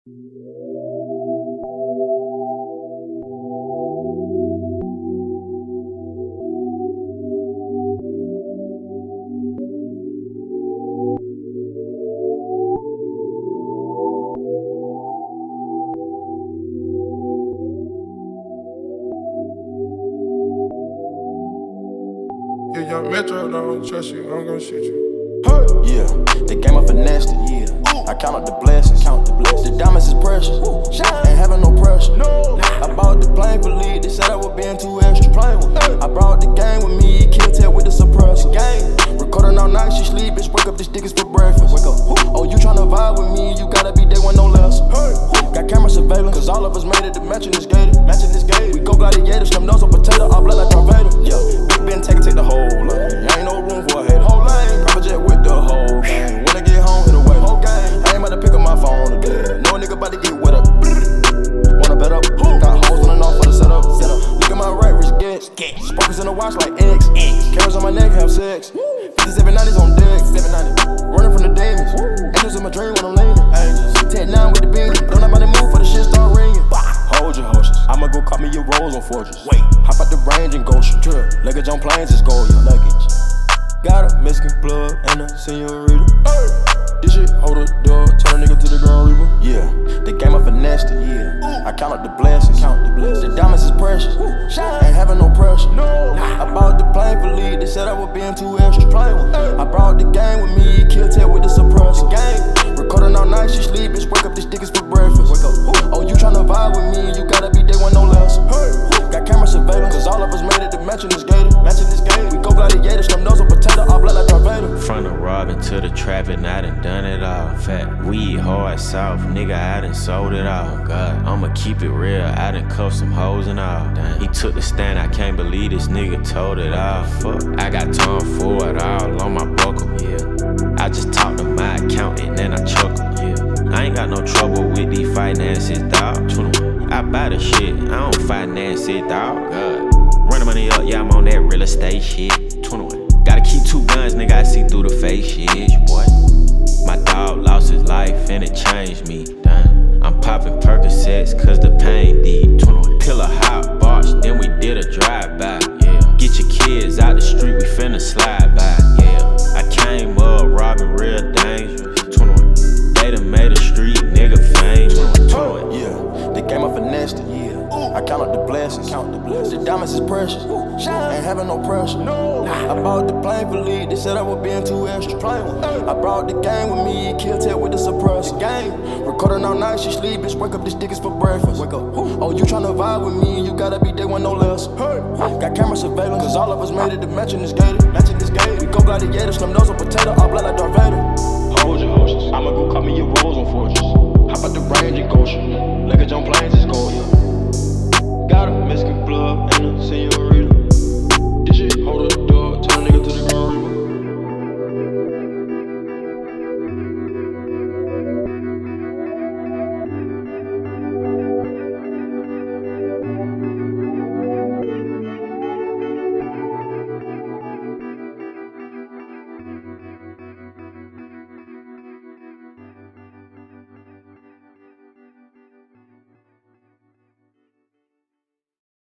Yeah, young Metro, don't trust you, I'm gon' shoot you. Yeah, the game of finesse. Yeah, I count up the blessings. The diamonds is precious. Ain't having no pressure. I bought the plane for lead. They said I was being too extra. I brought the gang with me. Kill tell with the suppressor. Recording all night, she sleep. Bitch, wake up, this dick is for breakfast. Oh, you tryna vibe with me? You gotta be there with no less. Got camera surveillance, cause all of us made it. The matching is gated. We go gladiators, them nose on potato, all blood like Darth Vader. Yeah, Big Ben take the whole lane. Ain't no room for a hater. Whole lane, private jet with the whole gang. When I get home, hit away. Whole gang, I ain't about to pick up my phone again. No nigga about to get wet up. Wanna bet up? Got hoes on and off for the setup. Look at my right wrist, get sparkles in the watch like X. Carrots on my neck, have sex. 57 90s on deck. Running from the demons. Angels in my dream when I'm leaning. Tech 9 with the beanie. Don't nobody move for the shit start ringing. Hold your horses. I'ma go cop me your rolls on Fortress. Hop out the range and go shoot. Luggage on planes, just go your luggage. Got a Mexican plug and a senorita. This shit hold the door, turn a nigga to the Grand Reaper. Yeah, the game of finesse. Yeah, I count up the blessings. The diamonds is precious. Ain't having no pressure. I bought the plane for lead. They said I was being too extra. I brought the gang with me. Kill tell with the suppressor. Recording all night, she sleep. Bitch, wake up, this dick is for breakfast. Oh, you tryna vibe with me? You gotta be there with no less. Got camera surveillance, cause all of us made it. The matching is gated. We go gladiators, them nose on potato, all blood like Darth Vader. From the robbing to the trapping, I done it all. Fat weed, hard, soft, nigga, I done sold it all. God, I'ma keep it real, I done cuffed some hoes and all. Damn. He took the stand, I can't believe this nigga told it all. Fuck, I got time for it all on my buckle, yeah. I just talked to my accountant, then I chuckle, yeah. I ain't got no trouble with these finances, dawg. I buy the shit, I don't finance it, dawg. God. Running money up, yeah, I'm on that real estate shit. 21. Gotta keep 2 guns, nigga, I see through the face shit, boy. My dog lost his life and it changed me, damn. I'm popping Percocets cause the pain deep. 21. Pill a hot box, then we did a drive-by, yeah. Get your kids out the street, we finna slide by, yeah. I came up robbing real dangerous. 21. They done made a street nigga famous. 21. Yeah, the game of finesse. Yeah, I count up the blessings. The diamonds is precious. Ain't having no pressure. I bought the plane for lead. They said I was being too extra. I brought the gang with me. Kill tell with the suppressor. Recording all night, she sleep. Bitch, wake up, this dick is for breakfast. Oh, you tryna vibe with me? You gotta be there with no less. Got camera surveillance, cause all of us made it. The matching is gated. We go gladiators, them nose on potato, all blood like Darth Vader.